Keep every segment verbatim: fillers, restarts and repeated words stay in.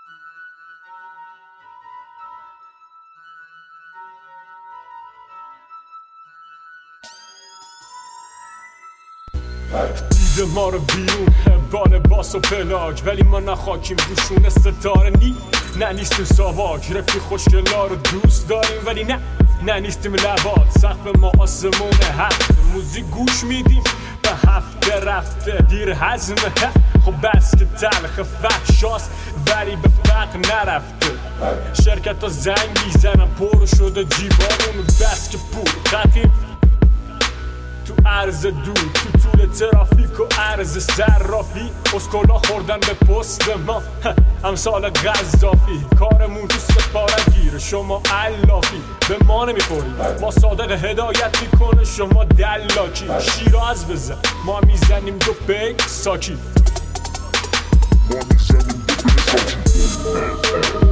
دیده ما رو بیرون بال باس و پلاک، ولی ما نخاکیم دوشون ستاره نی. نه نیستیم ساواک، رفی خوشگلا رو دوست داریم ولی نه نه نیستیم لبات. سقف ما آسمونه هفته، موزیک گوش میدیم به هفته رفته دیر هضمه. خب بس که تلخ فحشاست ولی به فقر نرفته. شرکت ها زنگ میزنن پر شده جیبانون، بس که پول خطیم تو عرض دور، تو طول ترافیک و عرض صرافی. اسکولا خوردن به پست ما امثال غذافی. کارمون تو سپارگیر، شما علافی به ما نمیخوری. ما صادق هدایت میکنه، شما دلاکی. شیراز بزن ما میزنیم دو پیک ساکی. ما میزنیم دو پیک ساکی.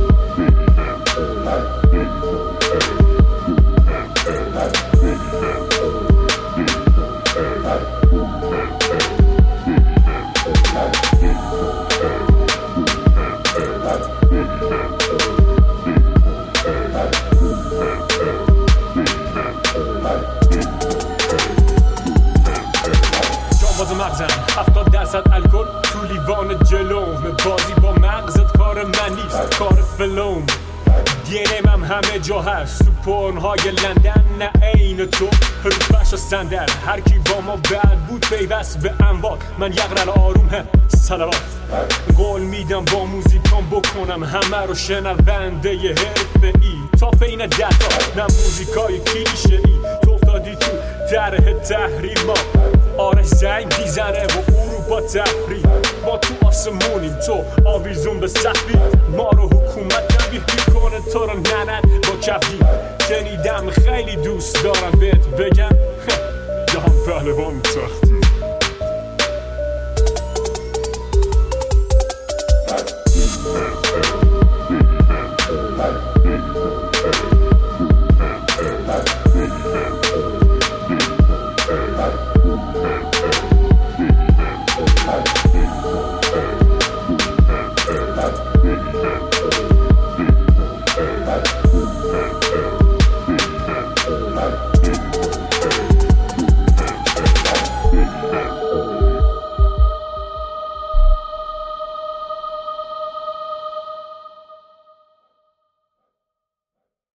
باز مغزم هفتاد درصد الکل تو لیوان جلوم. بازی با مغزت کار من نیست، کار فلوم. دی ان ام همه جا هست، تو پرنهای لندن نه عین تو رو فرش و صندل. هر کی با ما بد بود پیوست به اموال. من یقرل آروم هم صلوات قول میدم با موزیکام بکنم همه رو شنونده حرفه ای. تا فین دتا نه موزیکای کلیشه ای. تو افتادی تو طرح تحریر، ما آرش زنگ میزنه و اروپا تفرید. ما تو آسمونیم تو آویزون به سختی. ما رو حکومت تبیه میکنه تو رو ننت با کفی. شنیدم خیلی دوست دارم بهت بگم جهان پهلوان تختی.